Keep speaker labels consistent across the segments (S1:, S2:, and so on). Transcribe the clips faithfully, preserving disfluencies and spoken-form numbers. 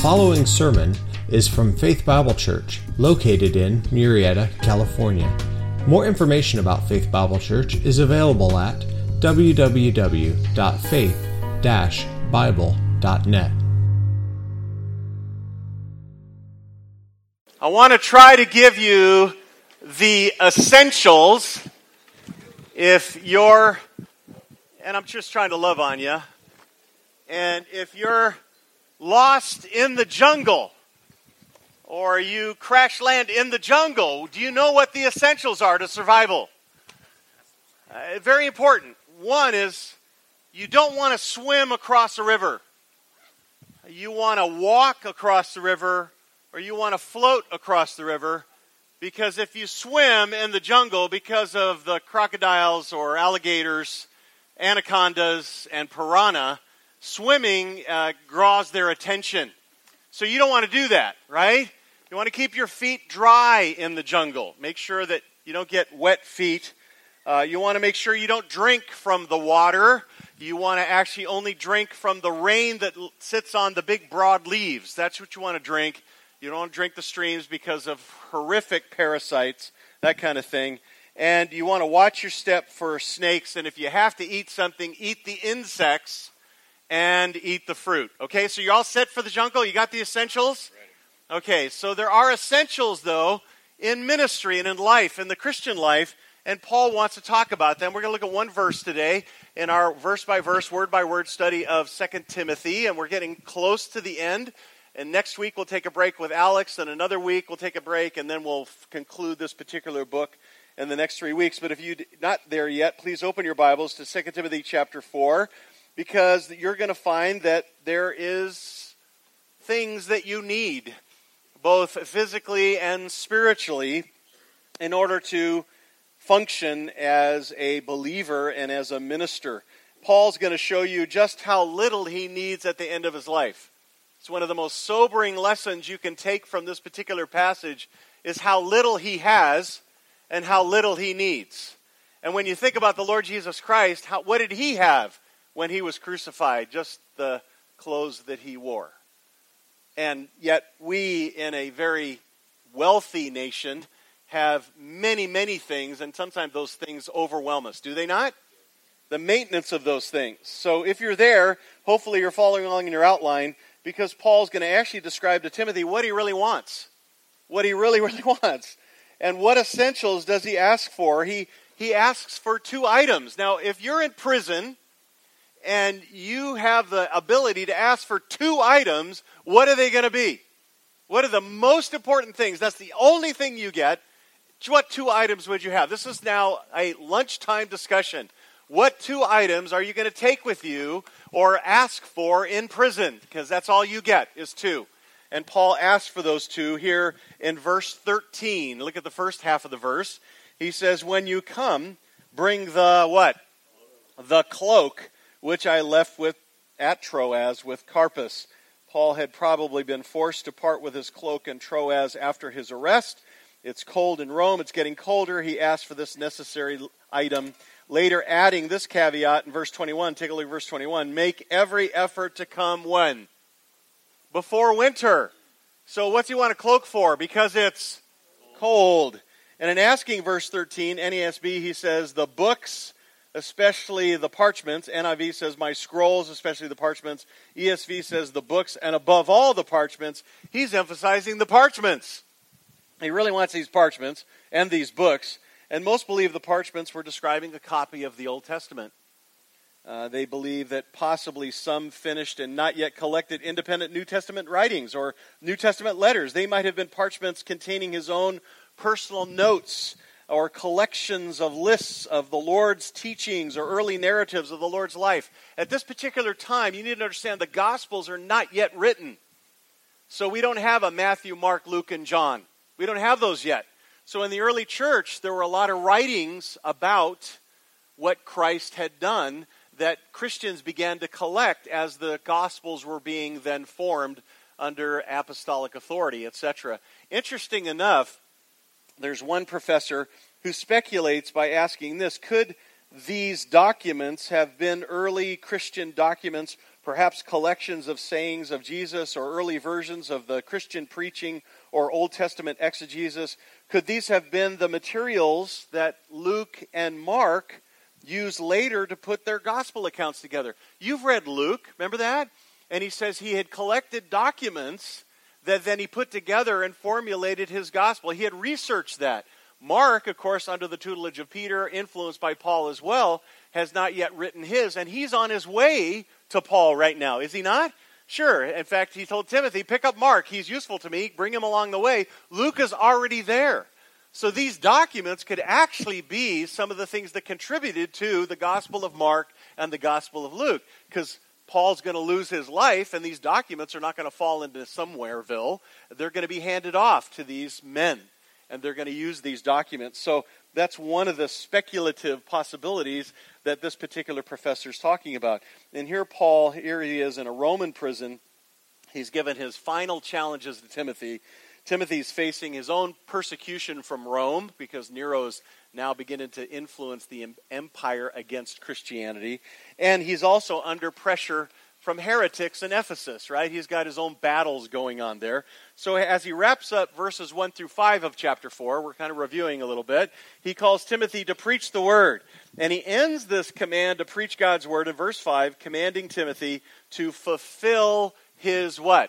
S1: following sermon is from Faith Bible Church, located in Murrieta, California. More information about Faith Bible Church is available at w w w dot faith dash bible dot net.
S2: I want to try to give you the essentials if you're, and I'm just trying to love on you, and if you're lost in the jungle, or you crash land in the jungle, do you know what the essentials are to survival? Uh, very important. One is you don't want to swim across a river. You want to walk across the river, or you want to float across the river, because if you swim in the jungle because of the crocodiles or alligators, anacondas, and piranha, swimming uh, draws their attention. So you don't want to do that, right? You want to keep your feet dry in the jungle. Make sure that you don't get wet feet. Uh, you want to make sure you don't drink from the water. You want to actually only drink from the rain that sits on the big broad leaves. That's what you want to drink. You don't want to drink the streams because of horrific parasites, that kind of thing. And you want to watch your step for snakes. And if you have to eat something, eat the insects and eat the fruit. Okay, so you're all set for the jungle? You got the essentials? Ready. Okay, so there are essentials, though, in ministry and in life, in the Christian life, and Paul wants to talk about them. We're going to look at one verse today in our verse-by-verse, word-by-word study of Second Timothy, and we're getting close to the end. And next week we'll take a break with Alex, and another week we'll take a break, and then we'll f- conclude this particular book in the next three weeks. But if you're not there yet, please open your Bibles to Second Timothy chapter four. Because you're going to find that there is things that you need, both physically and spiritually, in order to function as a believer and as a minister. Paul's going to show you just how little he needs at the end of his life. It's one of the most sobering lessons you can take from this particular passage, is how little he has and how little he needs. And when you think about the Lord Jesus Christ, how, what did he have when he was crucified? Just the clothes that he wore. And yet we, in a very wealthy nation, have many, many things, and sometimes those things overwhelm us. Do they not? The maintenance of those things. So if you're there, hopefully you're following along in your outline, because Paul's going to actually describe to Timothy what he really wants. What he really, really wants. And what essentials does he ask for? He, he asks for two items. Now, if you're in prison and you have the ability to ask for two items, what are they going to be? What are the most important things? That's the only thing you get. What two items would you have? This is now a lunchtime discussion. What two items are you going to take with you or ask for in prison? Because that's all you get is two. And Paul asks for those two here in verse thirteen. Look at the first half of the verse. He says, when you come, bring the what? The cloak, which I left with at Troas with Carpus. Paul had probably been forced to part with his cloak in Troas after his arrest. It's cold in Rome. It's getting colder. He asked for this necessary item. Later adding this caveat in verse twenty-one. Take a look at verse twenty-one. Make every effort to come when? Before winter. So what's he want a cloak for? Because it's cold. And in asking verse thirteen, N A S B, he says, the books, especially the parchments. N I V says, my scrolls, especially the parchments. E S V says, the books, and above all the parchments. He's emphasizing the parchments. He really wants these parchments and these books. And most believe the parchments were describing a copy of the Old Testament. Uh, they believe that possibly some finished and not yet collected independent New Testament writings or New Testament letters. They might have been parchments containing his own personal notes or collections of lists of the Lord's teachings or early narratives of the Lord's life. At this particular time, you need to understand the Gospels are not yet written. So we don't have a Matthew, Mark, Luke, and John. We don't have those yet. So in the early church, there were a lot of writings about what Christ had done that Christians began to collect as the Gospels were being then formed under apostolic authority, et cetera. Interesting enough, there's one professor who speculates by asking this: could these documents have been early Christian documents perhaps collections of sayings of Jesus or early versions of the Christian preaching or Old Testament exegesis? Could these have been the materials that Luke and Mark used later to put their gospel accounts together? You've read Luke, remember that? And he says he had collected documents that then he put together and formulated his gospel. He had researched that. Mark, of course, under the tutelage of Peter, influenced by Paul as well, has not yet written his, and he's on his way to Paul right now, is he not? Sure. In fact, he told Timothy, pick up Mark. He's useful to me. Bring him along the way. Luke is already there. So these documents could actually be some of the things that contributed to the Gospel of Mark and the Gospel of Luke, because Paul's going to lose his life, and these documents are not going to fall into somewhereville. They're going to be handed off to these men, and they're going to use these documents. So that's one of the speculative possibilities that this particular professor is talking about. And here Paul, here he is in a Roman prison. He's given his final challenges to Timothy. Timothy's facing his own persecution from Rome because Nero's now beginning to influence the empire against Christianity. And he's also under pressure from heretics in Ephesus, right? He's got his own battles going on there. So as he wraps up verses one through five of chapter four, we're kind of reviewing a little bit, he calls Timothy to preach the word. And he ends this command to preach God's word in verse five, commanding Timothy to fulfill his what?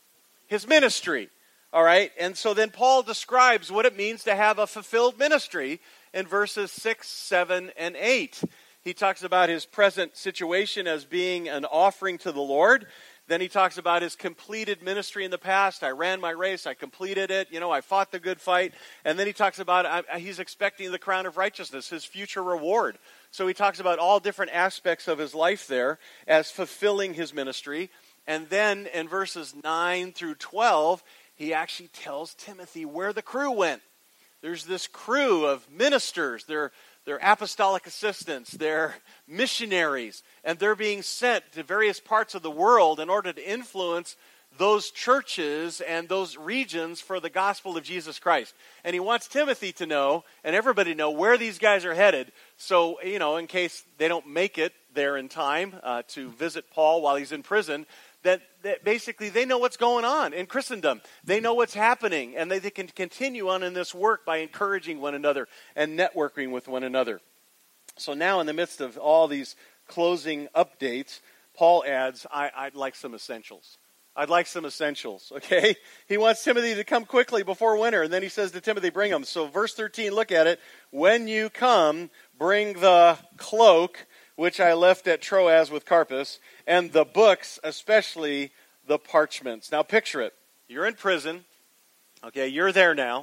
S2: His ministry. All right? And so then Paul describes what it means to have a fulfilled ministry in verses six, seven, and eight. He talks about his present situation as being an offering to the Lord. Then he talks about his completed ministry in the past. I ran my race. I completed it. You know, I fought the good fight. And then he talks about uh, he's expecting the crown of righteousness, his future reward. So he talks about all different aspects of his life there as fulfilling his ministry. And then in verses nine through twelve, he actually tells Timothy where the crew went. There's this crew of ministers. They're They're apostolic assistants, they're missionaries, and they're being sent to various parts of the world in order to influence those churches and those regions for the gospel of Jesus Christ. And he wants Timothy to know, and everybody to know, where these guys are headed. So, you know, in case they don't make it there in time uh, to visit Paul while he's in prison, that, that basically they know what's going on in Christendom. They know what's happening, and they, they can continue on in this work by encouraging one another and networking with one another. So now in the midst of all these closing updates, Paul adds, I, I'd like some essentials. I'd like some essentials, okay? He wants Timothy to come quickly before winter, and then he says to Timothy, bring them. So verse thirteen, look at it. When you come, bring the cloak, which I left at Troas with Carpus, and the books, especially the parchments. Now picture it. You're in prison. Okay, you're there now.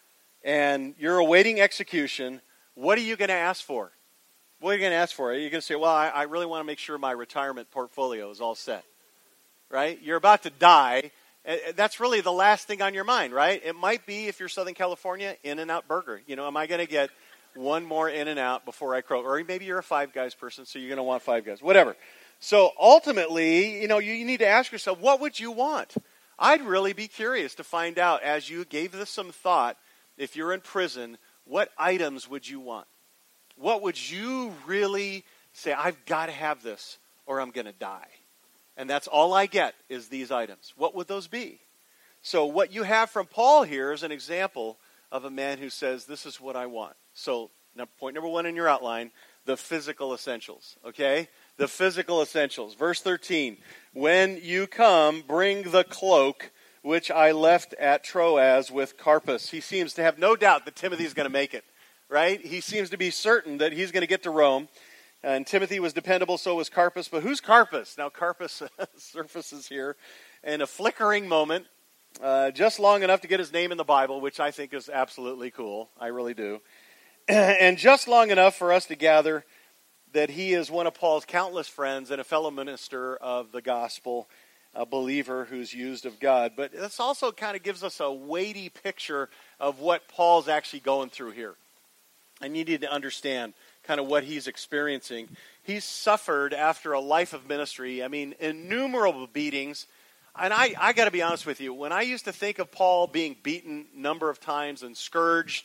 S2: And you're awaiting execution. What are you going to ask for? What are you going to ask for? Are you going to say, well, I, I really want to make sure my retirement portfolio is all set. Right? You're about to die. That's really the last thing on your mind, right? It might be, if you're Southern California, In-N-Out Burger. You know, am I going to get one more In-N-Out before I croak? Or maybe you're a Five Guys person, so you're going to want Five Guys. Whatever. So ultimately, you know, you need to ask yourself, what would you want? I'd really be curious to find out, as you gave this some thought, if you're in prison, what items would you want? What would you really say, I've got to have this or I'm going to die? And that's all I get is these items. What would those be? So what you have from Paul here is an example of a man who says, this is what I want. So now, point number one in your outline, the physical essentials, okay? The physical essentials. Verse thirteen, when you come, bring the cloak which I left at Troas with Carpus. He seems to have no doubt that Timothy's going to make it, right? He seems to be certain that he's going to get to Rome. And Timothy was dependable, so was Carpus. But who's Carpus? Now, Carpus surfaces here in a flickering moment, uh, just long enough to get his name in the Bible, which I think is absolutely cool. I really do. And just long enough for us to gather that he is one of Paul's countless friends and a fellow minister of the gospel, a believer who's used of God. But this also kind of gives us a weighty picture of what Paul's actually going through here. And you need to understand kind of what he's experiencing. He's suffered after a life of ministry. I mean, innumerable beatings. And I, I got to be honest with you, when I used to think of Paul being beaten a number of times and scourged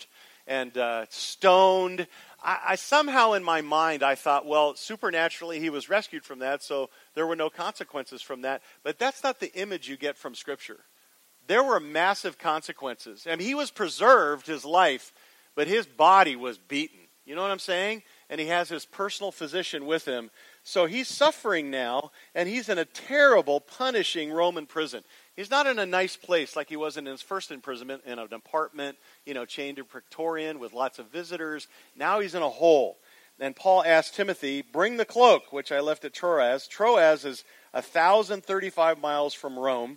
S2: and uh, stoned. I, I somehow in my mind I thought, well, supernaturally he was rescued from that, so there were no consequences from that. But that's not the image you get from Scripture. There were massive consequences. I mean, he was preserved, his life, but his body was beaten. You know what I'm saying? And he has his personal physician with him. So he's suffering now, and he's in a terrible, punishing Roman prison. He's not in a nice place like he was in his first imprisonment, in an apartment, you know, chained to Praetorian with lots of visitors. Now he's in a hole. And Paul asked Timothy, bring the cloak, which I left at Troas. Troas is one thousand thirty-five miles from Rome,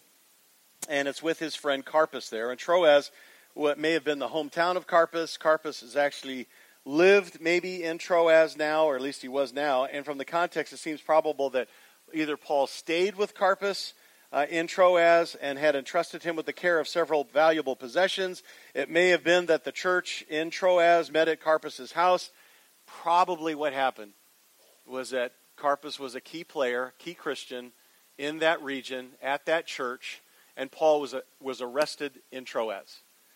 S2: and it's with his friend Carpus there. And Troas, what may have been the hometown of Carpus, Carpus has actually lived maybe in Troas now, or at least he was now. And from the context, it seems probable that either Paul stayed with Carpus uh, in Troas and had entrusted him with the care of several valuable possessions. It may have been that the church in Troas met at Carpus's house. Probably what happened was that Carpus was a key player, key Christian in that region, at that church, and Paul was a, was arrested in Troas.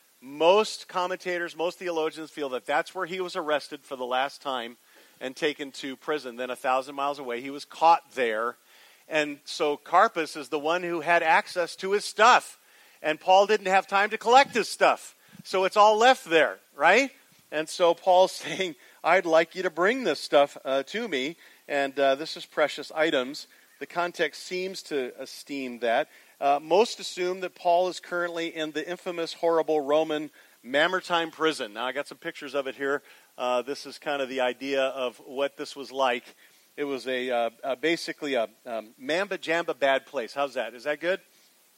S2: Most commentators, most theologians feel that that's where he was arrested for the last time and taken to prison. Then a thousand miles away, he was caught there. And so Carpus is the one who had access to his stuff. And Paul didn't have time to collect his stuff. So it's all left there, right? And so Paul's saying, I'd like you to bring this stuff uh, to me. And uh, this is precious items. The context seems to esteem that. Uh, most assume that Paul is currently in the infamous, horrible Roman Mamertine prison. Now, I got some pictures of it here. Uh, this is kind of the idea of what this was like. It was a uh, uh, basically a um, mamba-jamba bad place. How's that? Is that good?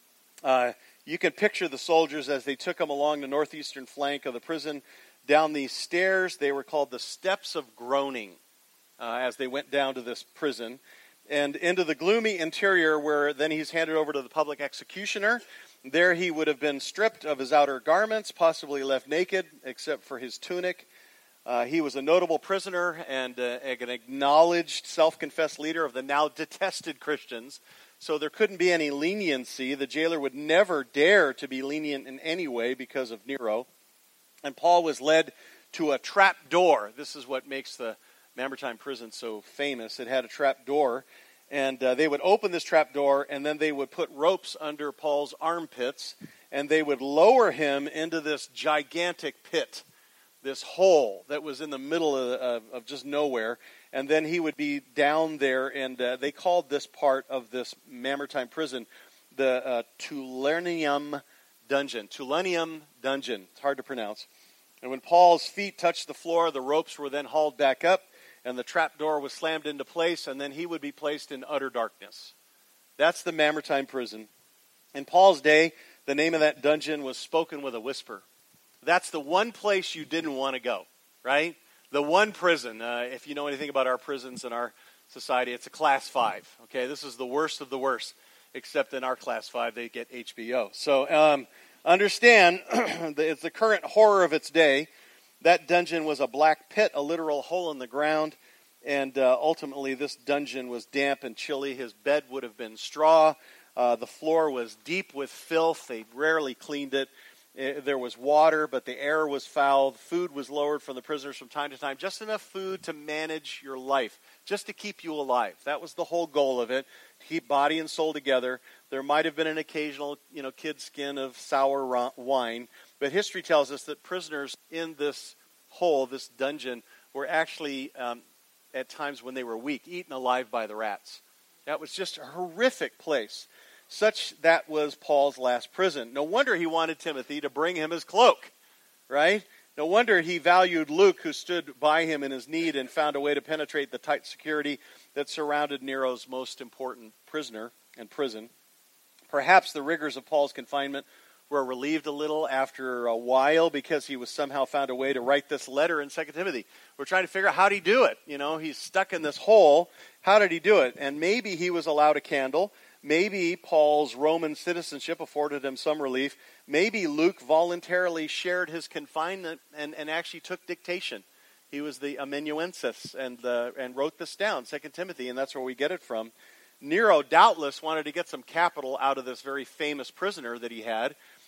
S2: Uh, you can picture the soldiers as they took them along the northeastern flank of the prison down these stairs. They were called the Steps of Groaning uh, as they went down to this prison. And into the gloomy interior where then he's handed over to the public executioner. There he would have been stripped of his outer garments, possibly left naked, except for his tunic. Uh, he was a notable prisoner and uh, an acknowledged, self-confessed leader of the now detested Christians. So there couldn't be any leniency. The jailer would never dare to be lenient in any way because of Nero. And Paul was led to a trap door. This is what makes the Mamertine prison so famous. It had a trap door, and uh, they would open this trap door, and then they would put ropes under Paul's armpits, and they would lower him into this gigantic pit, this hole that was in the middle of, of, of just nowhere, and then he would be down there, and uh, they called this part of this Mamertine prison the uh, Tullianum dungeon. Tullianum dungeon. It's hard to pronounce. And when Paul's feet touched the floor, the ropes were then hauled back up, and the trapdoor was slammed into place, and then he would be placed in utter darkness. That's the Mamertine prison. In Paul's day, the name of that dungeon was spoken with a whisper. That's the one place you didn't want to go, right? The one prison. Uh, if you know anything about our prisons in our society, it's a class five. Okay, this is the worst of the worst, except in our class five, they get H B O. So um, understand, it's the current horror of its day. That dungeon was a black pit, a literal hole in the ground, and uh, ultimately this dungeon was damp and chilly. His bed would have been straw. Uh, the floor was deep with filth. They rarely cleaned it. it. There was water, but the air was foul. Food was lowered from the prisoners from time to time. Just enough food to manage your life, just to keep you alive. That was the whole goal of it, to keep body and soul together. There might have been an occasional, you know, kid skin of sour wine. But history tells us that prisoners in this hole, this dungeon, were actually, um, at times when they were weak, eaten alive by the rats. That was just a horrific place. Such that was Paul's last prison. No wonder he wanted Timothy to bring him his cloak, right? No wonder he valued Luke, who stood by him in his need and found a way to penetrate the tight security that surrounded Nero's most important prisoner and prison. Perhaps the rigors of Paul's confinement were relieved a little after a while because he was somehow found a way to write this letter in Second Timothy. We're trying to figure out how did he do it. You know, he's stuck in this hole. How did he do it? And maybe he was allowed a candle. Maybe Paul's Roman citizenship afforded him some relief. Maybe Luke voluntarily shared his confinement and, and actually took dictation. He was the amanuensis and, uh, and wrote this down, Second Timothy, and that's where we get it from. Nero doubtless wanted to get some capital out of this very famous prisoner that he had.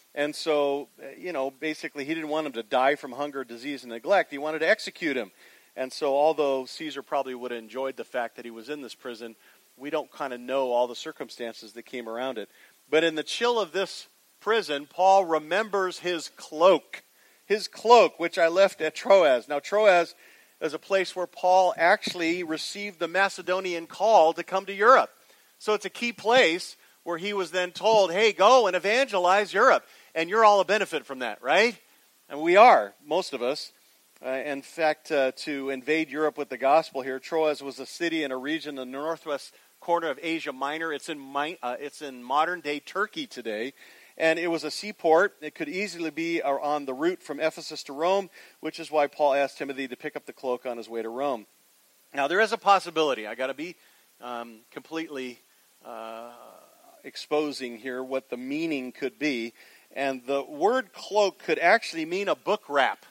S2: And so, you know, basically he didn't want him to die from hunger, disease, and neglect. He wanted to execute him. And so although Caesar probably would have enjoyed the fact that he was in this prison, we don't kind of know all the circumstances that came around it. But in the chill of this prison, Paul remembers his cloak. His cloak, which I left at Troas. Now, Troas is a place where Paul actually received the Macedonian call to come to Europe. So it's a key place where he was then told, hey, go and evangelize Europe. And you're all a benefit from that, right? And we are, most of us. Uh, in fact, uh, to invade Europe with the gospel here, Troas was a city in a region in the northwest corner of Asia Minor. It's in mi- uh, it's in modern-day Turkey today. And it was a seaport. It could easily be on the route from Ephesus to Rome, which is why Paul asked Timothy to pick up the cloak on his way to Rome. Now, there is a possibility. I got to be um, completely uh, exposing here what the meaning could be. And the word cloak could actually mean a book wrap,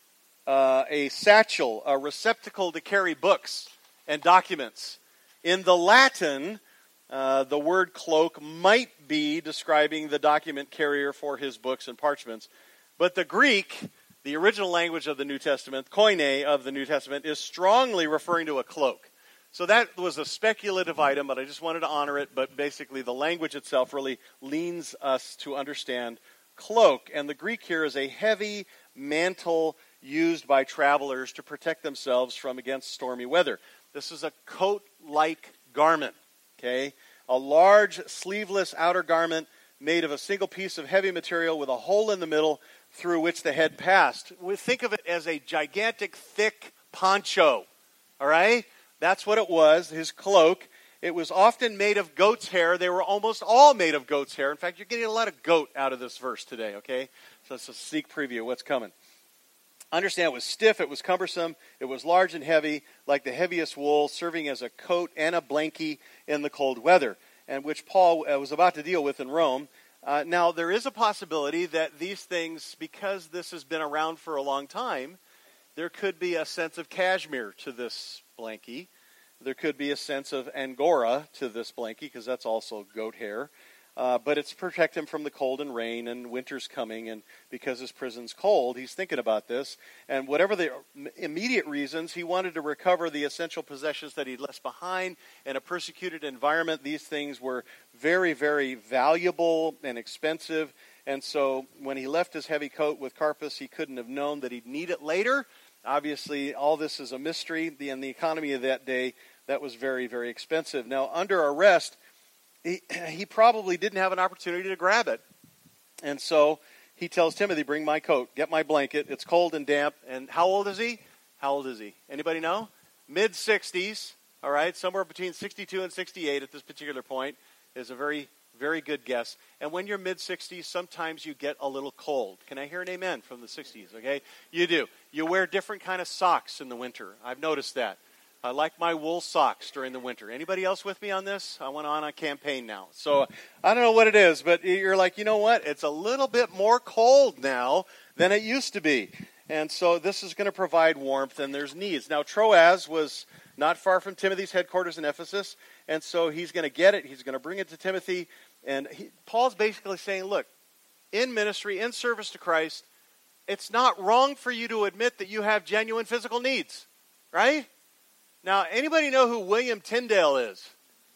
S2: uh, a satchel, a receptacle to carry books and documents. In the Latin, uh, the word cloak might be describing the document carrier for his books and parchments. But the Greek, the original language of the New Testament, koine of the New Testament, is strongly referring to a cloak. So that was a speculative item, but I just wanted to honor it. But basically, the language itself really leans us to understand cloak. And the Greek here is a heavy mantle used by travelers to protect themselves from against stormy weather. This is a coat-like garment, okay? A large sleeveless outer garment made of a single piece of heavy material with a hole in the middle through which the head passed. We think of it as a gigantic, thick poncho, all right? That's what it was, his cloak. It was often made of goat's hair. They were almost all made of goat's hair. In fact, you're getting a lot of goat out of this verse today, okay? So it's a sneak preview of what's coming. Understand, it was stiff, it was cumbersome, it was large and heavy, like the heaviest wool, serving as a coat and a blankie in the cold weather, and which Paul uh, was about to deal with in Rome. Uh, now, there is a possibility that these things, because this has been around for a long time, there could be a sense of cashmere to this blankie. There could be a sense of angora to this blankie, because that's also goat hair. Uh, but it's to protect him from the cold and rain, and winter's coming, and because his prison's cold, he's thinking about this. And whatever the immediate reasons, he wanted to recover the essential possessions that he'd left behind. In a persecuted environment, these things were very, very valuable and expensive. And so when he left his heavy coat with Carpus, he couldn't have known that he'd need it later. Obviously, all this is a mystery. The, in the economy of that day, that was very, very expensive. Now, under arrest, he, he probably didn't have an opportunity to grab it. And so he tells Timothy, bring my coat, get my blanket. It's cold and damp. And how old is he? How old is he? Anybody know? mid-sixties, all right? Somewhere between sixty-two and sixty-eight at this particular point is a very, very good guess. And when you're mid-sixties, sometimes you get a little cold. Can I hear an amen from the sixties, okay? You do. You wear different kind of socks in the winter. I've noticed that. I like my wool socks during the winter. Anybody else with me on this? I went on a campaign now. So I don't know what it is, but you're like, you know what? It's a little bit more cold now than it used to be. And so this is going to provide warmth, and there's needs. Now, Troas was not far from Timothy's headquarters in Ephesus, and so he's going to get it. He's going to bring it to Timothy. And he, Paul's basically saying, look, in ministry, in service to Christ, it's not wrong for you to admit that you have genuine physical needs, right? Now, anybody know who William Tyndale is?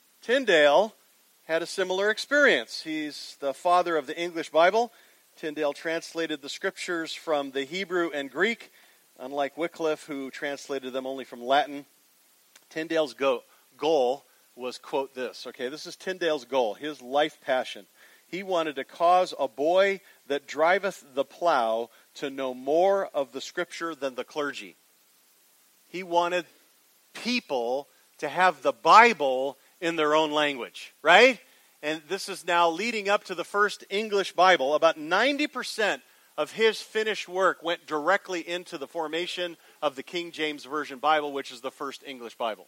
S2: Tyndale had a similar experience. He's the father of the English Bible. Tyndale translated the scriptures from the Hebrew and Greek, unlike Wycliffe, who translated them only from Latin. Tyndale's go- goal was, quote, this. Okay, this is Tyndale's goal, his life passion. He wanted to cause a boy that driveth the plow to know more of the scripture than the clergy. He wanted people to have the Bible in their own language, right? And this is now leading up to the first English Bible. About ninety percent of his finished work went directly into the formation of the King James Version Bible, which is the first English Bible.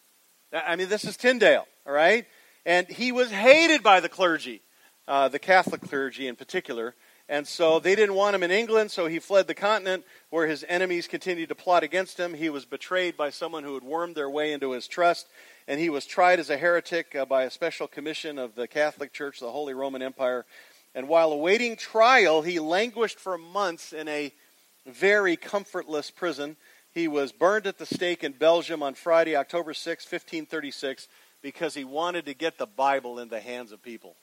S2: I mean, this is Tyndale, all right? And he was hated by the clergy, uh, the Catholic clergy in particular. And so they didn't want him in England, so he fled the continent where his enemies continued to plot against him. He was betrayed by someone who had wormed their way into his trust, and he was tried as a heretic uh, by a special commission of the Catholic Church, the Holy Roman Empire. And while awaiting trial, he languished for months in a very comfortless prison. He was burned at the stake in Belgium on Friday, October sixth, fifteen thirty-six, because he wanted to get the Bible in the hands of people.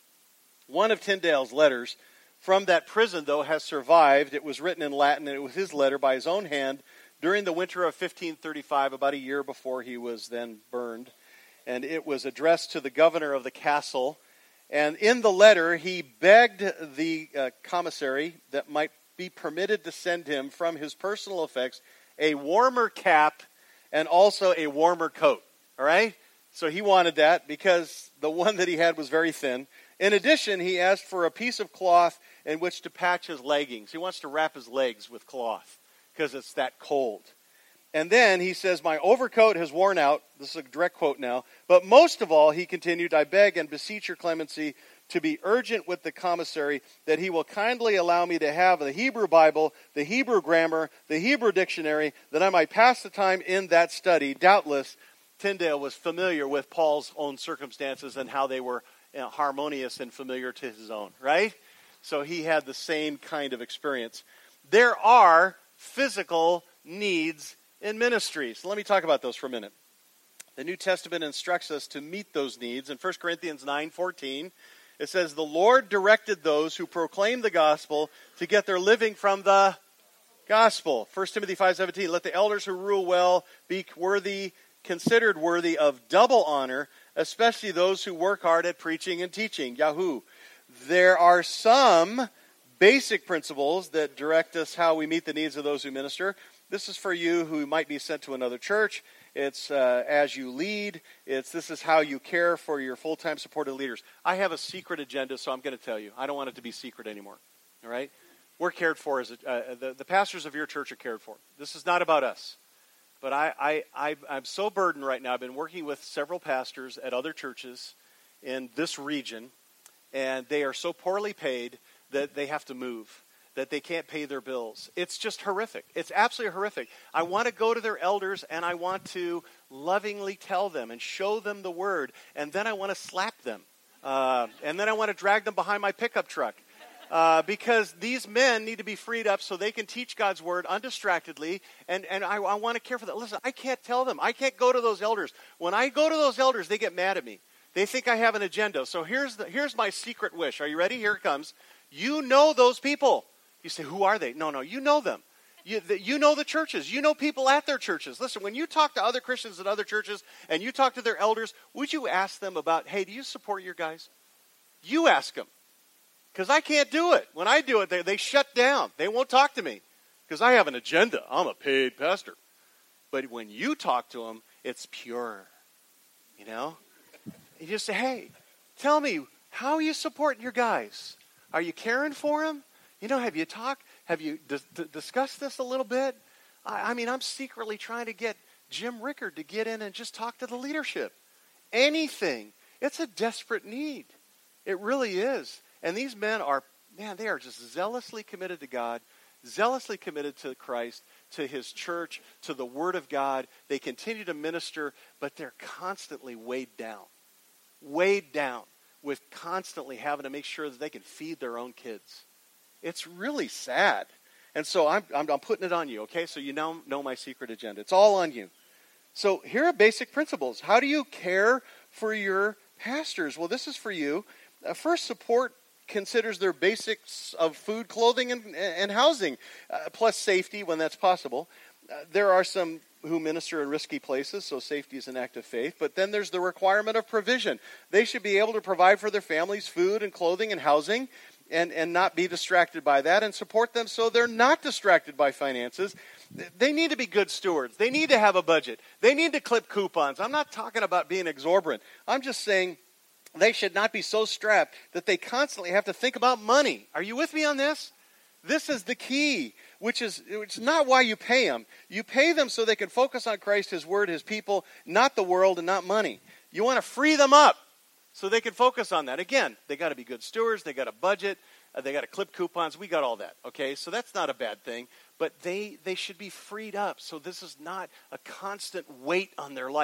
S2: One of Tyndale's letters from that prison, though, has survived. It was written in Latin, and it was his letter by his own hand during the winter of fifteen thirty-five, about a year before he was then burned. And it was addressed to the governor of the castle. And in the letter, he begged the uh, commissary that might be permitted to send him from his personal effects a warmer cap and also a warmer coat. All right? So he wanted that because the one that he had was very thin. In addition, he asked for a piece of cloth in which to patch his leggings. He wants to wrap his legs with cloth because it's that cold. And then he says, my overcoat has worn out. This is a direct quote now. But most of all, he continued, I beg and beseech your clemency to be urgent with the commissary that he will kindly allow me to have the Hebrew Bible, the Hebrew grammar, the Hebrew dictionary, that I might pass the time in that study. Doubtless, Tyndale was familiar with Paul's own circumstances and how they were, you know, harmonious and familiar to his own, right? So he had the same kind of experience. There are physical needs in ministry. So let me talk about those for a minute. The New Testament instructs us to meet those needs. In First Corinthians nine fourteen, it says, the Lord directed those who proclaim the gospel to get their living from the gospel. First Timothy five seventeen, let the elders who rule well be worthy, considered worthy of double honor, especially those who work hard at preaching and teaching. Yahoo. There are some basic principles that direct us how we meet the needs of those who minister. This is for you who might be sent to another church. It's uh, as you lead. It's this is how you care for your full-time supported leaders. I have a secret agenda, so I'm going to tell you. I don't want it to be secret anymore. All right? We're cared for. as a, uh, the, the pastors of your church are cared for. This is not about us. But I, I, I, I'm so burdened right now. I've been working with several pastors at other churches in this region, and they are so poorly paid that they have to move, that they can't pay their bills. It's just horrific. It's absolutely horrific. I want to go to their elders, and I want to lovingly tell them and show them the word, and then I want to slap them. Uh, and then I want to drag them behind my pickup truck. Uh, because these men need to be freed up so they can teach God's word undistractedly, and, and I, I want to care for them. Listen, I can't tell them. I can't go to those elders. When I go to those elders, they get mad at me. They think I have an agenda. So here's the, here's my secret wish. Are you ready? Here it comes. You know those people. You say, who are they? No, no, you know them. You, the, you know the churches. You know people at their churches. Listen, when you talk to other Christians at other churches and you talk to their elders, would you ask them about, hey, do you support your guys? You ask them. Because I can't do it. When I do it, they, they shut down. They won't talk to me. Because I have an agenda. I'm a paid pastor. But when you talk to them, it's pure. You know? You just say, hey, tell me, how are you supporting your guys? Are you caring for them? You know, have you talked? Have you d- d- discussed this a little bit? I, I mean, I'm secretly trying to get Jim Rickard to get in and just talk to the leadership. Anything. It's a desperate need. It really is. And these men are, man, they are just zealously committed to God, zealously committed to Christ, to his church, to the word of God. They continue to minister, but they're constantly weighed down. Weighed down with constantly having to make sure that they can feed their own kids. It's really sad. And so I'm, I'm, I'm putting it on you, okay? So you now know my secret agenda. It's all on you. So here are basic principles. How do you care for your pastors? Well, this is for you. Uh, first, support considers their basics of food, clothing, and, and housing, uh, plus safety when that's possible. Uh, there are some who minister in risky places, so safety is an act of faith. But then there's the requirement of provision. They should be able to provide for their families food and clothing and housing, and, and not be distracted by that, and support them so they're not distracted by finances. They need to be good stewards. They need to have a budget. They need to clip coupons. I'm not talking about being exorbitant. I'm just saying they should not be so strapped that they constantly have to think about money. Are you with me on this? This is the key, which is it's not why you pay them. You pay them so they can focus on Christ, his word, his people, not the world and not money. You want to free them up so they can focus on that. Again, they got to be good stewards. They got a budget. Uh, they got to clip coupons. We got all that, okay? So that's not a bad thing. But they, they should be freed up so this is not a constant weight on their life.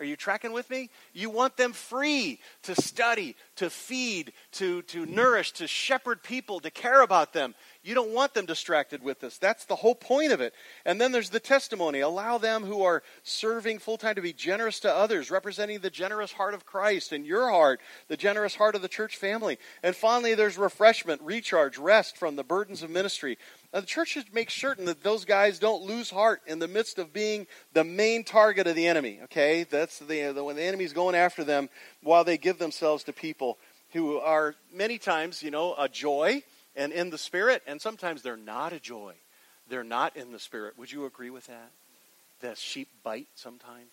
S2: Are you tracking with me? You want them free to study, to feed, to, to nourish, to shepherd people, to care about them. You don't want them distracted with this. That's the whole point of it. And then there's the testimony. Allow them who are serving full-time to be generous to others, representing the generous heart of Christ and your heart, the generous heart of the church family. And finally, there's refreshment, recharge, rest from the burdens of ministry. Now, the church should make certain that those guys don't lose heart in the midst of being the main target of the enemy, okay? That's the, the when the enemy's going after them while they give themselves to people who are many times, you know, a joy and in the Spirit, and sometimes they're not a joy. They're not in the Spirit. Would you agree with that? That sheep bite sometimes?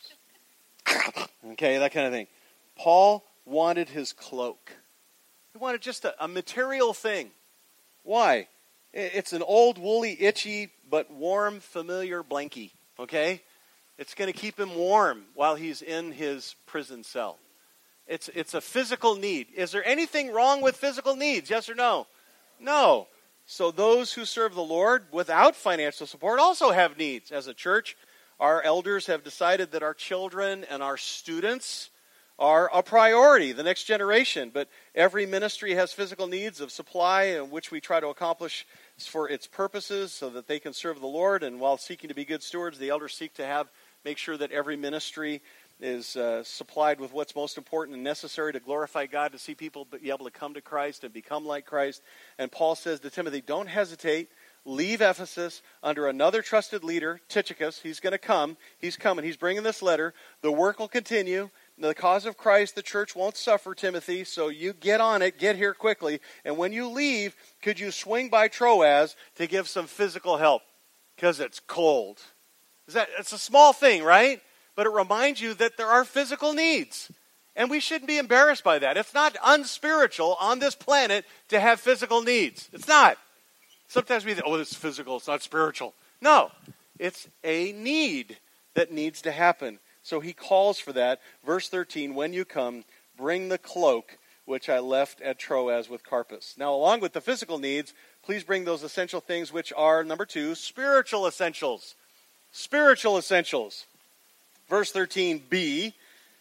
S2: Okay, that kind of thing. Paul wanted his cloak. He wanted just a, a material thing. Why? It's an old, woolly, itchy, but warm, familiar blankie, okay? It's going to keep him warm while he's in his prison cell. It's, it's a physical need. Is there anything wrong with physical needs? Yes or no? No. So those who serve the Lord without financial support also have needs. As a church, our elders have decided that our children and our students are a priority, the next generation. But every ministry has physical needs of supply, which we try to accomplish for its purposes so that they can serve the Lord. And while seeking to be good stewards, the elders seek to have make sure that every ministry is uh, supplied with what's most important and necessary to glorify God, to see people be able to come to Christ and become like Christ. And Paul says to Timothy, don't hesitate. Leave Ephesus under another trusted leader, Tychicus. He's going to come. He's coming. He's bringing this letter. The work will continue. The cause of Christ, the church won't suffer, Timothy, so you get on it, get here quickly. And when you leave, could you swing by Troas to give some physical help? Because it's cold. Is that, it's a small thing, right? But it reminds you that there are physical needs. And we shouldn't be embarrassed by that. It's not unspiritual on this planet to have physical needs. It's not. Sometimes we think, oh, it's physical, it's not spiritual. No, it's a need that needs to happen. So he calls for that. Verse thirteen, when you come, bring the cloak which I left at Troas with Carpus. Now, along with the physical needs, please bring those essential things which are, number two, spiritual essentials. Spiritual essentials. Verse thirteen b,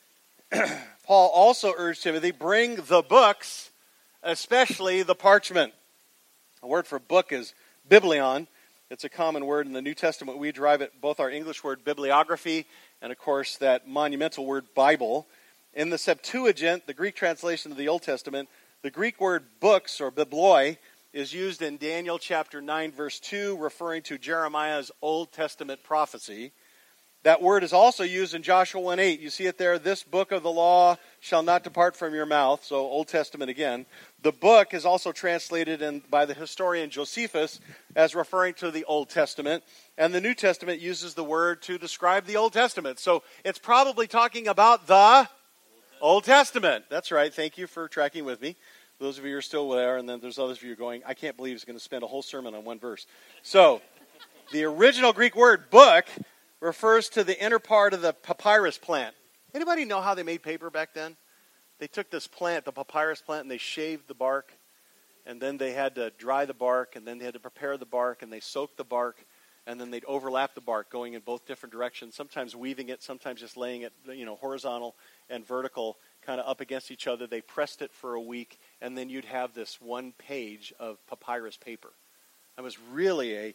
S2: Paul also urged Timothy, bring the books, especially the parchment. The word for book is biblion. It's a common word in the New Testament. We derive it both our English word bibliography and, of course, that monumental word Bible. In the Septuagint, the Greek translation of the Old Testament, the Greek word books, or bibloi, is used in Daniel chapter nine, verse two, referring to Jeremiah's Old Testament prophecy. That word is also used in Joshua one eight. You see it there, this book of the law shall not depart from your mouth. So Old Testament again. The book is also translated in, by the historian Josephus as referring to the Old Testament. And the New Testament uses the word to describe the Old Testament. So it's probably talking about the Old Testament. That's right. Thank you for tracking with me. Those of you who are still there, and then there's others of you going, I can't believe he's going to spend a whole sermon on one verse. So the original Greek word book refers to the inner part of the papyrus plant. Anybody know how they made paper back then? They took this plant, the papyrus plant, and they shaved the bark, and then they had to dry the bark, and then they had to prepare the bark, and they soaked the bark, and then they'd overlap the bark, going in both different directions, sometimes weaving it, sometimes just laying it, you know, horizontal and vertical, kind of up against each other. They pressed it for a week, and then you'd have this one page of papyrus paper. It was really a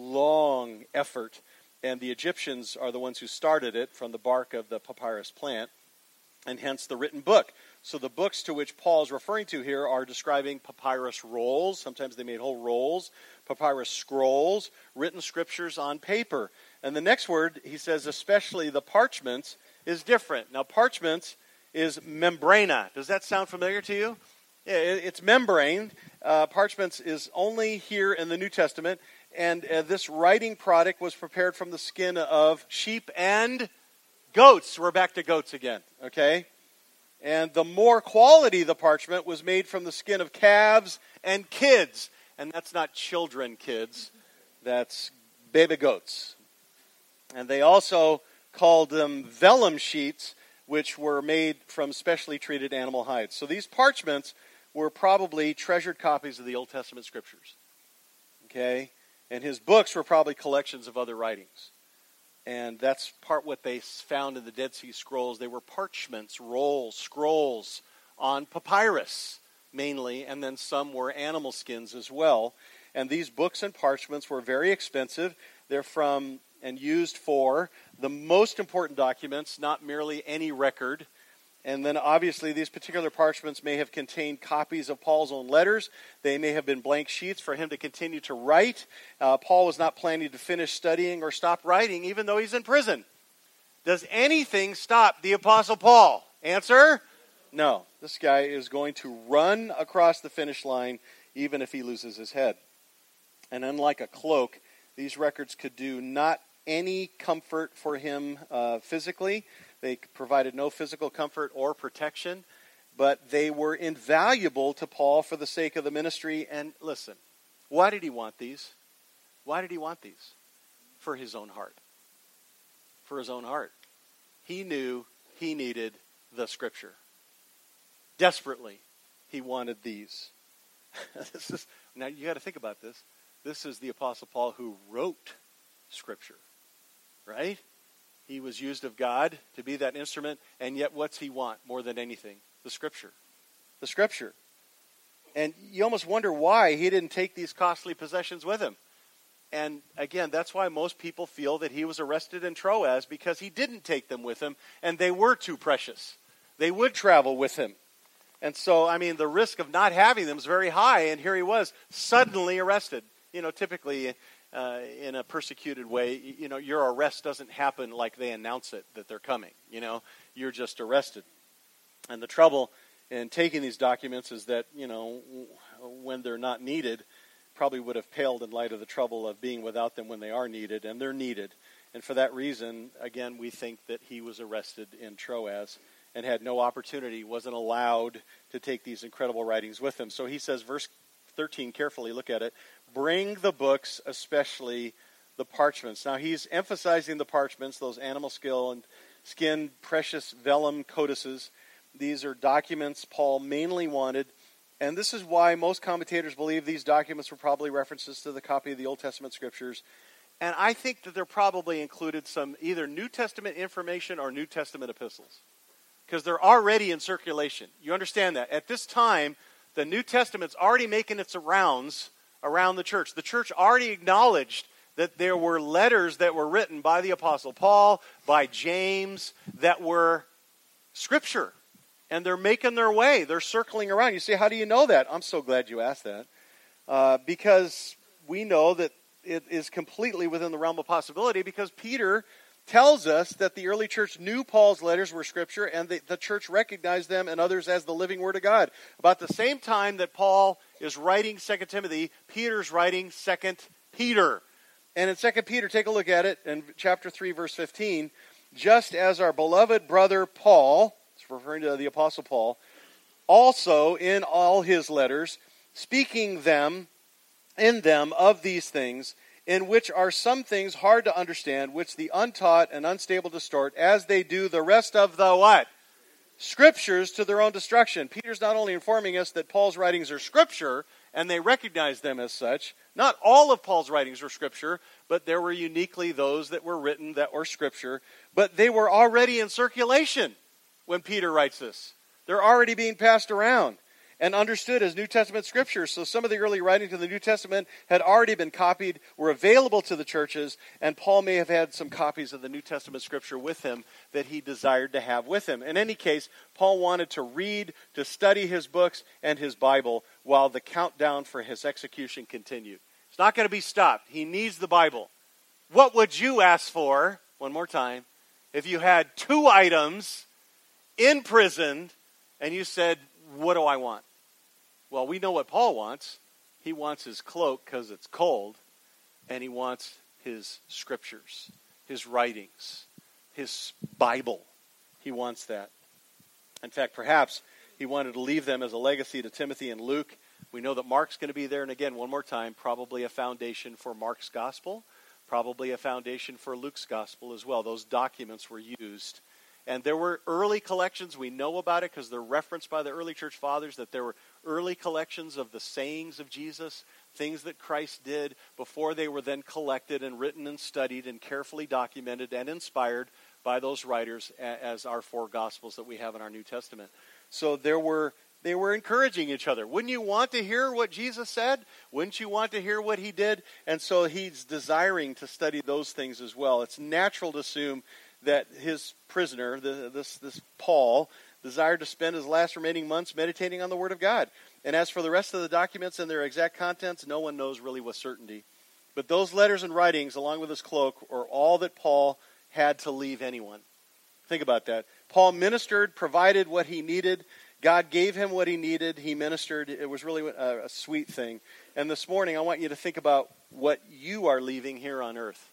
S2: long effort. And the Egyptians are the ones who started it from the bark of the papyrus plant, and hence the written book. So the books to which Paul is referring to here are describing papyrus rolls. Sometimes they made whole rolls, papyrus scrolls, written scriptures on paper. And the next word, he says, especially the parchments, is different. Now, parchments is membrana. Does that sound familiar to you? Yeah, it's membrane. Uh, parchments is only here in the New Testament. And uh, this writing product was prepared from the skin of sheep and goats. We're back to goats again, okay? And the more quality the parchment was made from the skin of calves and kids. And that's not children kids. That's baby goats. And they also called them vellum sheets, which were made from specially treated animal hides. So these parchments were probably treasured copies of the Old Testament scriptures, okay? And his books were probably collections of other writings. And that's part what they found in the Dead Sea Scrolls. They were parchments, rolls, scrolls on papyrus mainly, and then some were animal skins as well. And these books and parchments were very expensive. They're from and used for the most important documents, not merely any record. And then obviously these particular parchments may have contained copies of Paul's own letters. They may have been blank sheets for him to continue to write. Uh, Paul was not planning to finish studying or stop writing, even though he's in prison. Does anything stop the Apostle Paul? Answer? No. This guy is going to run across the finish line even if he loses his head. And unlike a cloak, these records could do not any comfort for him uh, physically. They provided no physical comfort or protection, but they were invaluable to Paul for the sake of the ministry. And listen, why did he want these? Why did he want these? For his own heart. For his own heart. He knew he needed the Scripture. Desperately, he wanted these. This is, now you got to think about this. This is the Apostle Paul who wrote Scripture, right? He was used of God to be that instrument, and yet what's he want more than anything? The Scripture. The Scripture. And you almost wonder why he didn't take these costly possessions with him. And again, that's why most people feel that he was arrested in Troas, because he didn't take them with him, and they were too precious. They would travel with him. And so, I mean, the risk of not having them is very high, and here he was, suddenly arrested. You know, typically uh, in a persecuted way, you know, your arrest doesn't happen like they announce it, that they're coming. You know, you're just arrested. And the trouble in taking these documents is that, you know, when they're not needed, probably would have paled in light of the trouble of being without them when they are needed, and they're needed. And for that reason, again, we think that he was arrested in Troas and had no opportunity, wasn't allowed to take these incredible writings with him. So he says, verse thirteen, carefully look at it, bring the books, especially the parchments. Now he's emphasizing the parchments, those animal skill and skin, precious vellum codices. These are documents Paul mainly wanted. And this is why most commentators believe these documents were probably references to the copy of the Old Testament Scriptures. And I think that there probably included some either New Testament information or New Testament epistles, because they're already in circulation. You understand that? At this time, the New Testament's already making its rounds around the church. The church already acknowledged that there were letters that were written by the Apostle Paul, by James, that were Scripture. And they're making their way. They're circling around. You say, how do you know that? I'm so glad you asked that. Uh, because we know that it is completely within the realm of possibility, because Peter tells us that the early church knew Paul's letters were Scripture, and the, the church recognized them and others as the living Word of God. About the same time that Paul is writing Second Timothy, Peter's writing Second Peter. And in Second Peter, take a look at it, in chapter three, verse fifteen, just as our beloved brother Paul, it's referring to the Apostle Paul, also in all his letters, speaking them, in them of these things, in which are some things hard to understand, which the untaught and unstable distort, as they do the rest of the what? Scriptures to their own destruction. Peter's not only informing us that Paul's writings are Scripture, and they recognize them as such. Not all of Paul's writings were Scripture, but there were uniquely those that were written that were Scripture. But they were already in circulation when Peter writes this. They're already being passed around and understood as New Testament Scriptures. So some of the early writings of the New Testament had already been copied, were available to the churches, and Paul may have had some copies of the New Testament Scripture with him that he desired to have with him. In any case, Paul wanted to read, to study his books and his Bible while the countdown for his execution continued. It's not going to be stopped. He needs the Bible. What would you ask for, one more time, if you had two items in prison and you said, what do I want? Well, we know what Paul wants. He wants his cloak because it's cold, and he wants his scriptures, his writings, his Bible. He wants that. In fact, perhaps he wanted to leave them as a legacy to Timothy and Luke. We know that Mark's going to be there, and again, one more time, probably a foundation for Mark's gospel, probably a foundation for Luke's gospel as well. Those documents were used And there were early collections. We know about it because they're referenced by the early church fathers, that there were early collections of the sayings of Jesus, things that Christ did before they were then collected and written and studied and carefully documented and inspired by those writers as our four Gospels that we have in our New Testament. So there were they were encouraging each other. Wouldn't you want to hear what Jesus said? Wouldn't you want to hear what he did? And so he's desiring to study those things as well. It's natural to assume that his prisoner, the, this, this Paul, desired to spend his last remaining months meditating on the Word of God. And as for the rest of the documents and their exact contents, no one knows really with certainty. But those letters and writings, along with his cloak, are all that Paul had to leave anyone. Think about that. Paul ministered, provided what he needed. God gave him what he needed. He ministered. It was really a, a sweet thing. And this morning, I want you to think about what you are leaving here on earth.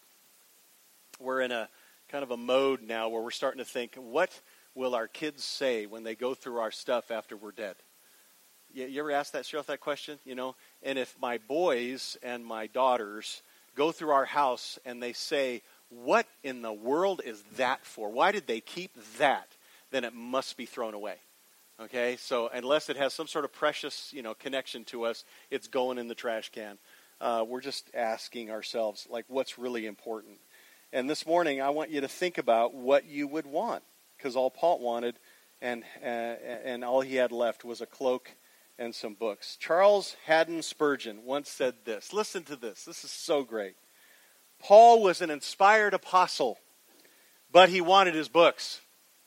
S2: We're in a kind of a mode now where we're starting to think, what will our kids say when they go through our stuff after we're dead? You, you ever ask that, yourself that question? You know, and if my boys and my daughters go through our house and they say, what in the world is that for? Why did they keep that? Then it must be thrown away. Okay, so unless it has some sort of precious, you know, connection to us, it's going in the trash can. Uh, we're just asking ourselves, like, what's really important? And this morning, I want you to think about what you would want, because all Paul wanted and uh, and all he had left was a cloak and some books. Charles Haddon Spurgeon once said this. Listen to this. This is so great. Paul was an inspired apostle, but he wanted his books.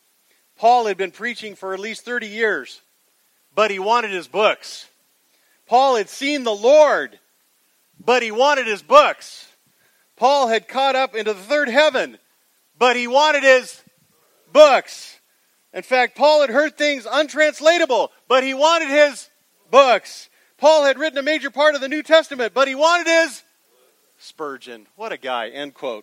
S2: Paul had been preaching for at least thirty years, but he wanted his books. Paul had seen the Lord, but he wanted his books. Paul had caught up into the third heaven, but he wanted his books. In fact, Paul had heard things untranslatable, but he wanted his books. Paul had written a major part of the New Testament, but he wanted his Spurgeon. What a guy, end quote.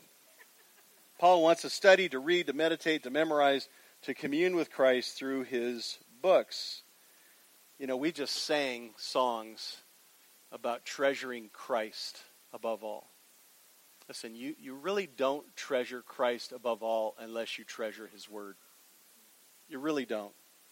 S2: Paul wants to study, to read, to meditate, to memorize, to commune with Christ through his books. You know, we just sang songs about treasuring Christ above all. Listen, you, you really don't treasure Christ above all unless you treasure his word. You really don't.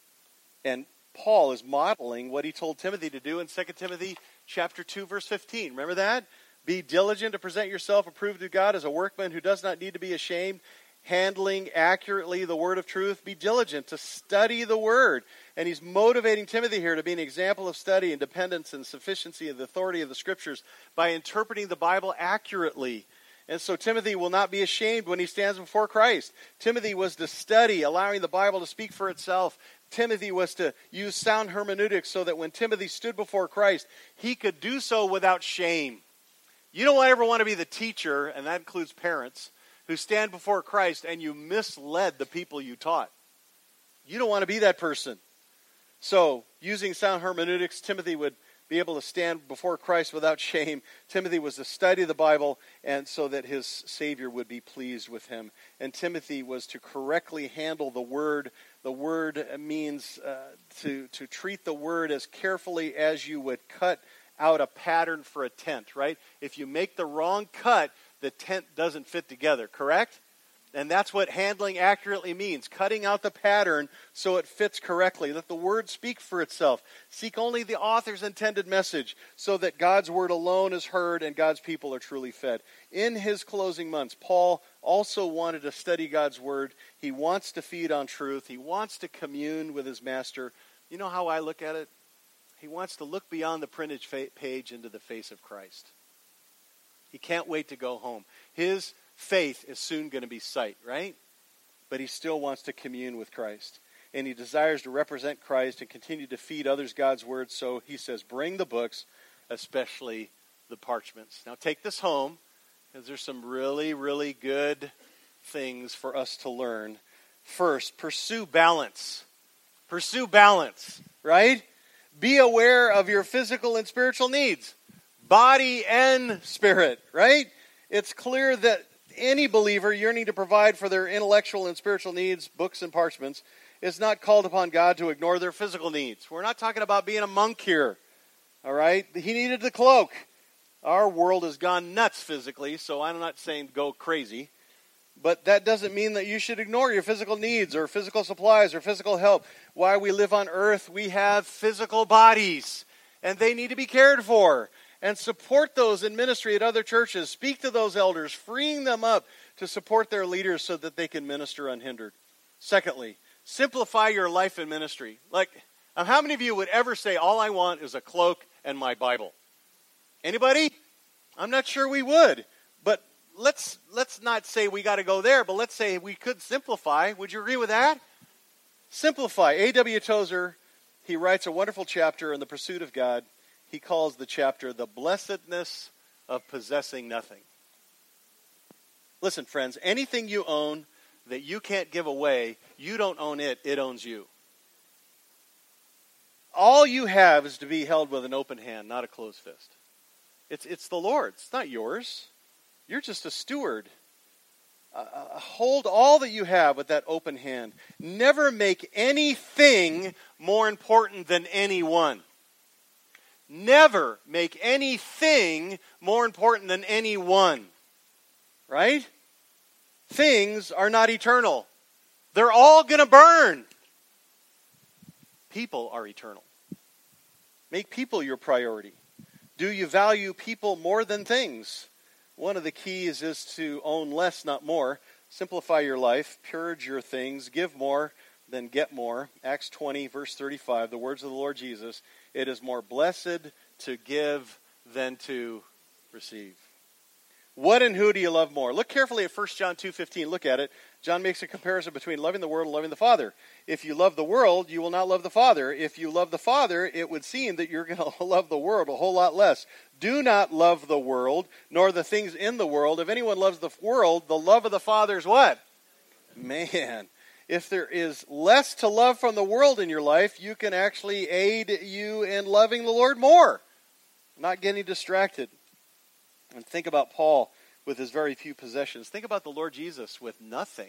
S2: And Paul is modeling what he told Timothy to do in Second Timothy chapter two, verse fifteen. Remember that? Be diligent to present yourself approved to God as a workman who does not need to be ashamed, handling accurately the word of truth. Be diligent to study the word. And he's motivating Timothy here to be an example of study and dependence and sufficiency of the authority of the scriptures by interpreting the Bible accurately. And so Timothy will not be ashamed when he stands before Christ. Timothy was to study, allowing the Bible to speak for itself. Timothy was to use sound hermeneutics so that when Timothy stood before Christ, he could do so without shame. You don't ever want to be the teacher, and that includes parents, who stand before Christ and you misled the people you taught. You don't want to be that person. So, using sound hermeneutics, Timothy would be able to stand before Christ without shame. Timothy was to study the Bible and so that his Savior would be pleased with him. And Timothy was to correctly handle the Word. The Word means uh, to, to treat the Word as carefully as you would cut out a pattern for a tent, right? If you make the wrong cut, the tent doesn't fit together, correct? And that's what handling accurately means. Cutting out the pattern so it fits correctly. Let the word speak for itself. Seek only the author's intended message so that God's word alone is heard and God's people are truly fed. In his closing months, Paul also wanted to study God's word. He wants to feed on truth. He wants to commune with his master. You know how I look at it? He wants to look beyond the printed page into the face of Christ. He can't wait to go home. His faith is soon going to be sight, right? But he still wants to commune with Christ. And he desires to represent Christ and continue to feed others God's word. So he says, bring the books, especially the parchments. Now take this home, because there's some really, really good things for us to learn. First, pursue balance. Pursue balance, right? Be aware of your physical and spiritual needs. Body and spirit, right? It's clear that any believer yearning to provide for their intellectual and spiritual needs, books and parchments, is not called upon God to ignore their physical needs. We're not talking about being a monk here, all right? He needed the cloak. Our world has gone nuts physically, so I'm not saying go crazy. But that doesn't mean that you should ignore your physical needs or physical supplies or physical help. While we live on earth, we have physical bodies, and they need to be cared for. And support those in ministry at other churches. Speak to those elders, freeing them up to support their leaders so that they can minister unhindered. Secondly, simplify your life in ministry. Like, how many of you would ever say, all I want is a cloak and my Bible? Anybody? I'm not sure we would. But let's let's not say we got to go there, but let's say we could simplify. Would you agree with that? Simplify. A W Tozer, he writes a wonderful chapter in The Pursuit of God. He calls the chapter The Blessedness of Possessing Nothing. Listen, friends, anything you own that you can't give away, you don't own it, it owns you. All you have is to be held with an open hand, not a closed fist. It's, it's the Lord's, it's not yours. You're just a steward. Uh, hold all that you have with that open hand. Never make anything more important than anyone. Never make anything more important than anyone. Right? Things are not eternal. They're all going to burn. People are eternal. Make people your priority. Do you value people more than things? One of the keys is to own less, not more. Simplify your life. Purge your things. Give more than get more. Acts twenty, verse thirty-five, the words of the Lord Jesus. It is more blessed to give than to receive. What and who do you love more? Look carefully at First John two fifteen. Look at it. John makes a comparison between loving the world and loving the Father. If you love the world, you will not love the Father. If you love the Father, it would seem that you're going to love the world a whole lot less. Do not love the world, nor the things in the world. If anyone loves the world, the love of the Father is what? Man, if there is less to love from the world in your life, you can actually aid you in loving the Lord more. Not getting distracted. And think about Paul with his very few possessions. Think about the Lord Jesus with nothing.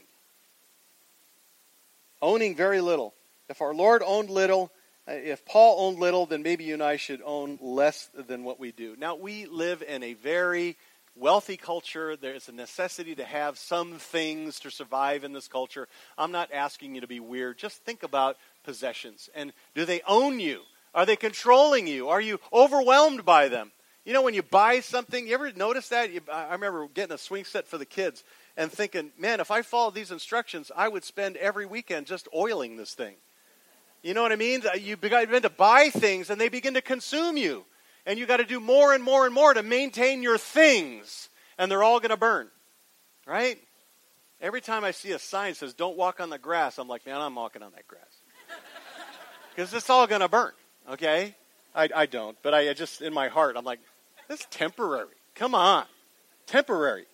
S2: Owning very little. If our Lord owned little, if Paul owned little, then maybe you and I should own less than what we do. Now, we live in a very wealthy culture. There's a necessity to have some things to survive in this culture. I'm not asking you to be weird. Just think about possessions. And do they own you? Are they controlling you? Are you overwhelmed by them? You know, when you buy something, you ever notice that? You, I remember getting a swing set for the kids and thinking, man, if I followed these instructions, I would spend every weekend just oiling this thing. You know what I mean? You begin to buy things and they begin to consume you. And you got to do more and more and more to maintain your things. And they're all going to burn. Right? Every time I see a sign that says, don't walk on the grass, I'm like, man, I'm walking on that grass. Because it's all going to burn. Okay? I, I don't. But I just, in my heart, I'm like, that's temporary. Come on. Temporary.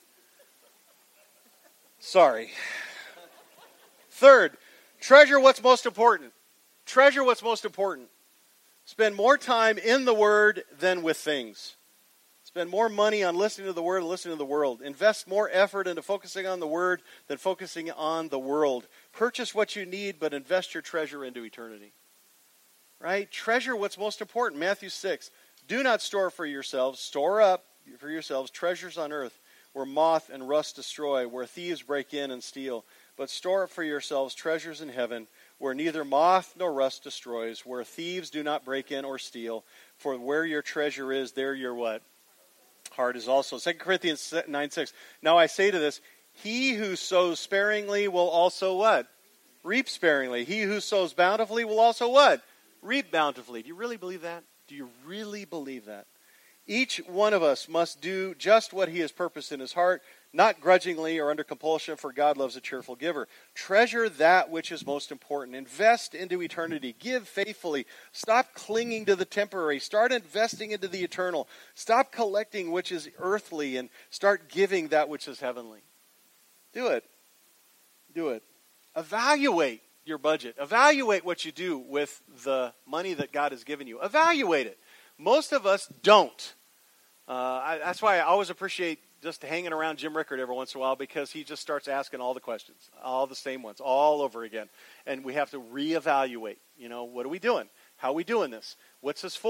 S2: Sorry. Third, treasure what's most important. Treasure what's most important. Spend more time in the Word than with things. Spend more money on listening to the Word and listening to the world. Invest more effort into focusing on the Word than focusing on the world. Purchase what you need, but invest your treasure into eternity. Right? Treasure what's most important. Matthew six. Do not store for yourselves, store up for yourselves treasures on earth where moth and rust destroy, where thieves break in and steal. But store up for yourselves treasures in heaven where neither moth nor rust destroys, where thieves do not break in or steal. For where your treasure is, there your what? Heart is also. Second Corinthians nine six. Now I say to this, he who sows sparingly will also what? Reap sparingly. He who sows bountifully will also what? Reap bountifully. Do you really believe that? Do you really believe that? Each one of us must do just what he has purposed in his heart, not grudgingly or under compulsion, for God loves a cheerful giver. Treasure that which is most important. Invest into eternity. Give faithfully. Stop clinging to the temporary. Start investing into the eternal. Stop collecting which is earthly and start giving that which is heavenly. Do it. Do it. Evaluate your budget. Evaluate what you do with the money that God has given you. Evaluate it. Most of us don't. Uh, I, that's why I always appreciate just hanging around Jim Rickard every once in a while, because he just starts asking all the questions, all the same ones, all over again. And we have to reevaluate. You know, what are we doing? How are we doing this? What's this for?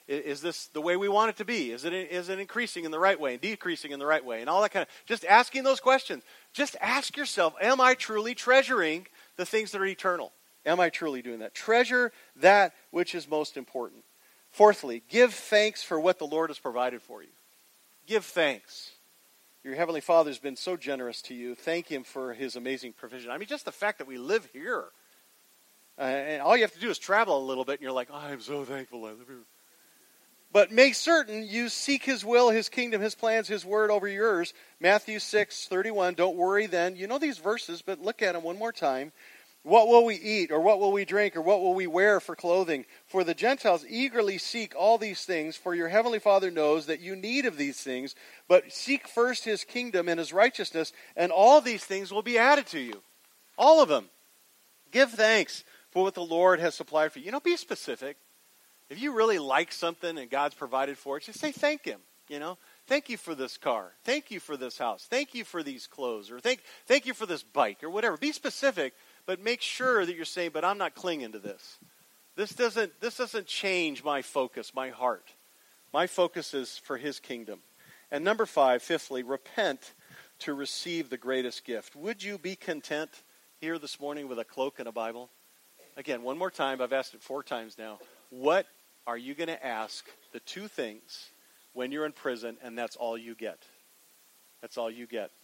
S2: Is this the way we want it to be? Is it, is it increasing in the right way and decreasing in the right way? And all that kind of, just asking those questions. Just ask yourself, am I truly treasuring the things that are eternal? Am I truly doing that? Treasure that which is most important. Fourthly, give thanks for what the Lord has provided for you. Give thanks. Your Heavenly Father has been so generous to you. Thank Him for His amazing provision. I mean, just the fact that we live here. Uh, and all you have to do is travel a little bit, and you're like, oh, I'm so thankful I live here. But make certain you seek His will, His kingdom, His plans, His word over yours. Matthew six thirty-one, don't worry then. You know these verses, but look at them one more time. What will we eat, or what will we drink, or what will we wear for clothing? For the Gentiles eagerly seek all these things, for your Heavenly Father knows that you need of these things. But seek first His kingdom and His righteousness, and all these things will be added to you. All of them. Give thanks for what the Lord has supplied for you. You know, be specific. If you really like something and God's provided for it, just say thank Him, you know. Thank you for this car. Thank you for this house. Thank you for these clothes. Or thank, thank you for this bike or whatever. Be specific, but make sure that you're saying, but I'm not clinging to this. This doesn't, this doesn't change my focus, my heart. My focus is for His kingdom. And number five, fifthly, repent to receive the greatest gift. Would you be content here this morning with a cloak and a Bible? Again, one more time. I've asked it four times now. What are you going to ask the two things when you're in prison and that's all you get? That's all you get.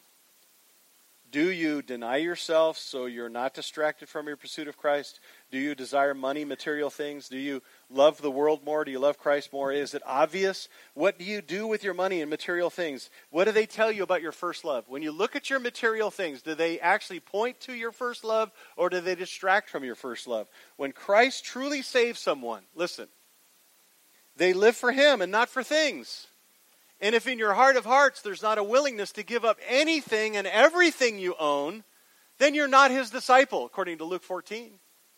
S2: Do you deny yourself so you're not distracted from your pursuit of Christ? Do you desire money, material things? Do you love the world more? Do you love Christ more? Is it obvious? What do you do with your money and material things? What do they tell you about your first love? When you look at your material things, do they actually point to your first love, or do they distract from your first love? When Christ truly saves someone, listen, they live for Him and not for things. And if in your heart of hearts there's not a willingness to give up anything and everything you own, then you're not His disciple, according to Luke fourteen.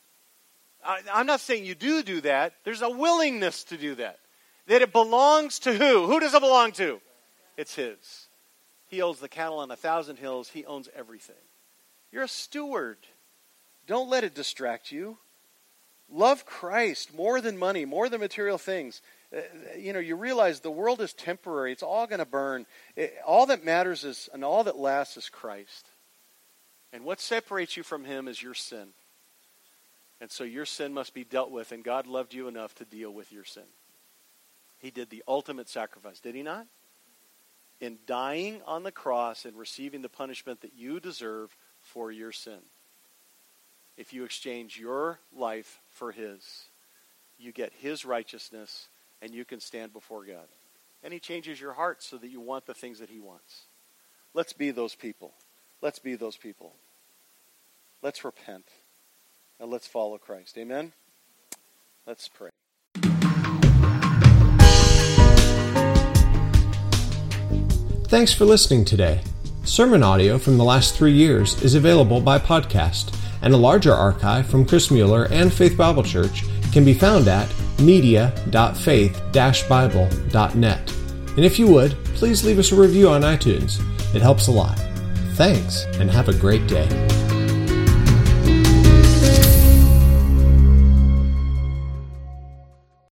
S2: I, I'm not saying you do do that. There's a willingness to do that. That it belongs to who? Who does it belong to? It's His. He owns the cattle on a thousand hills. He owns everything. You're a steward. Don't let it distract you. Love Christ more than money, more than material things. Uh, you know, you realize the world is temporary. It's all going to burn. It, all that matters is, and all that lasts is Christ. And what separates you from Him is your sin. And so your sin must be dealt with, and God loved you enough to deal with your sin. He did the ultimate sacrifice, did He not? In dying on the cross and receiving the punishment that you deserve for your sin. If you exchange your life for His, you get His righteousness, and you can stand before God. And He changes your heart so that you want the things that He wants. Let's be those people. Let's be those people. Let's repent. And let's follow Christ. Amen? Let's pray.
S1: Thanks for listening today. Sermon audio from the last three years is available by podcast, and a larger archive from Chris Mueller and Faith Bible Church can be found at media dot faith dash bible dot net. And if you would, please leave us a review on iTunes. It helps a lot. Thanks, and have a great day.